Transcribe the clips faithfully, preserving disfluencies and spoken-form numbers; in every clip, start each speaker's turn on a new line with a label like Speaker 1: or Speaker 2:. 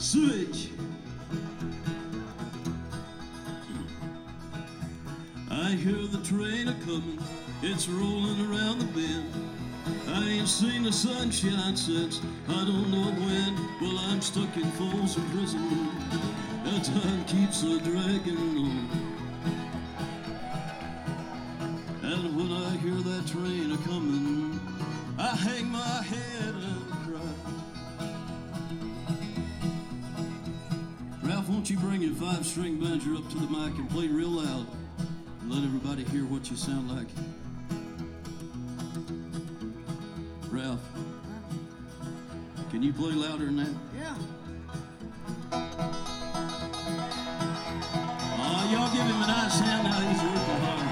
Speaker 1: switch. I hear the train a-comin', it's rolling around the bend. I ain't seen the sunshine since I don't know when. Well, I'm stuck in Folsom Prison, and time keeps a-dragging on. And when I hear that train a-comin', I hang my head and cry. Ralph, won't you bring your five-string banjo up to the mic and play real loud and let everybody hear what you sound like? Ralph, can you play louder than that?
Speaker 2: Yeah.
Speaker 1: Oh, y'all give him a nice hand now. He's working hard.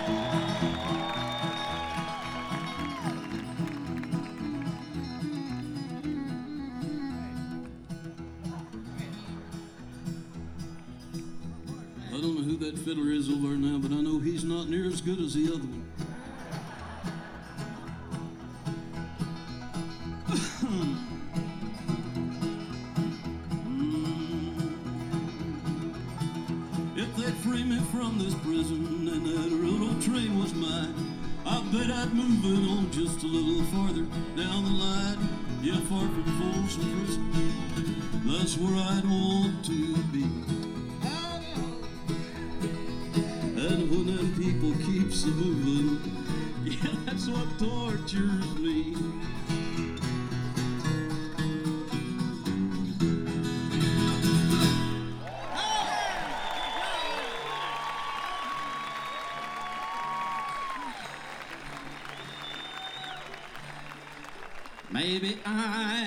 Speaker 1: I don't know who that fiddler is over there now, but I know he's not near as good as the other one. If they'd free me from this prison and that railroad train was mine, I bet I'd move it on just a little farther down the line. Yeah, far from Folsom Prison, that's where I'd want to be. And when them people keeps a-moving, yeah, that's what tortures me. Maybe I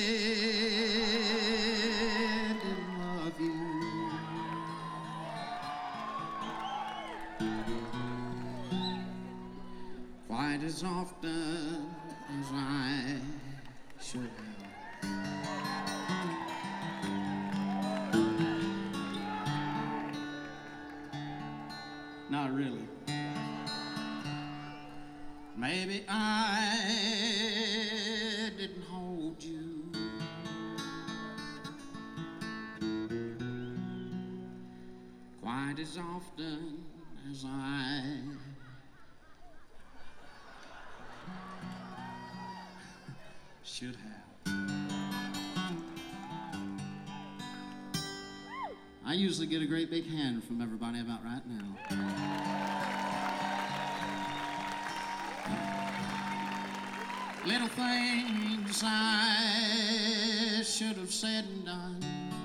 Speaker 1: didn't love you quite as often as I should have. Not really. Maybe I didn't hold you quite as often as I should have. I usually get a great big hand from everybody about right now. Little things I should have said and done.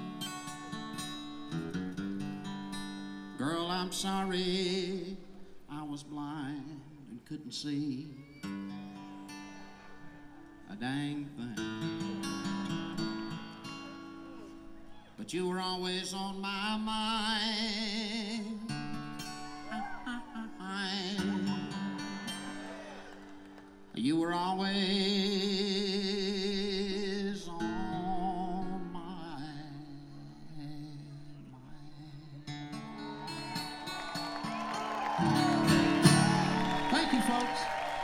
Speaker 1: Girl, I'm sorry I was blind and couldn't see a dang thing. But you were always on my mind. You were always on my mind. Thank you, folks.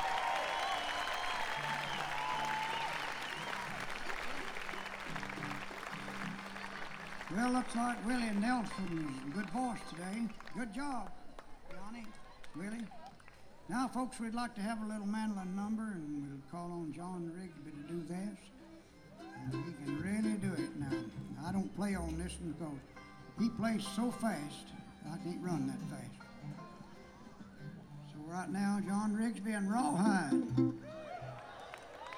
Speaker 2: Well, looks like Willie Nelson's a good voice today. Good job, Johnny, Willie. Now, folks, we'd like to have a little mandolin number, and we'll call on John Rigsby to do this. And he can really do it now. I don't play on this one because he plays so fast, I can't run that fast. So right now, John Rigsby and Rawhide.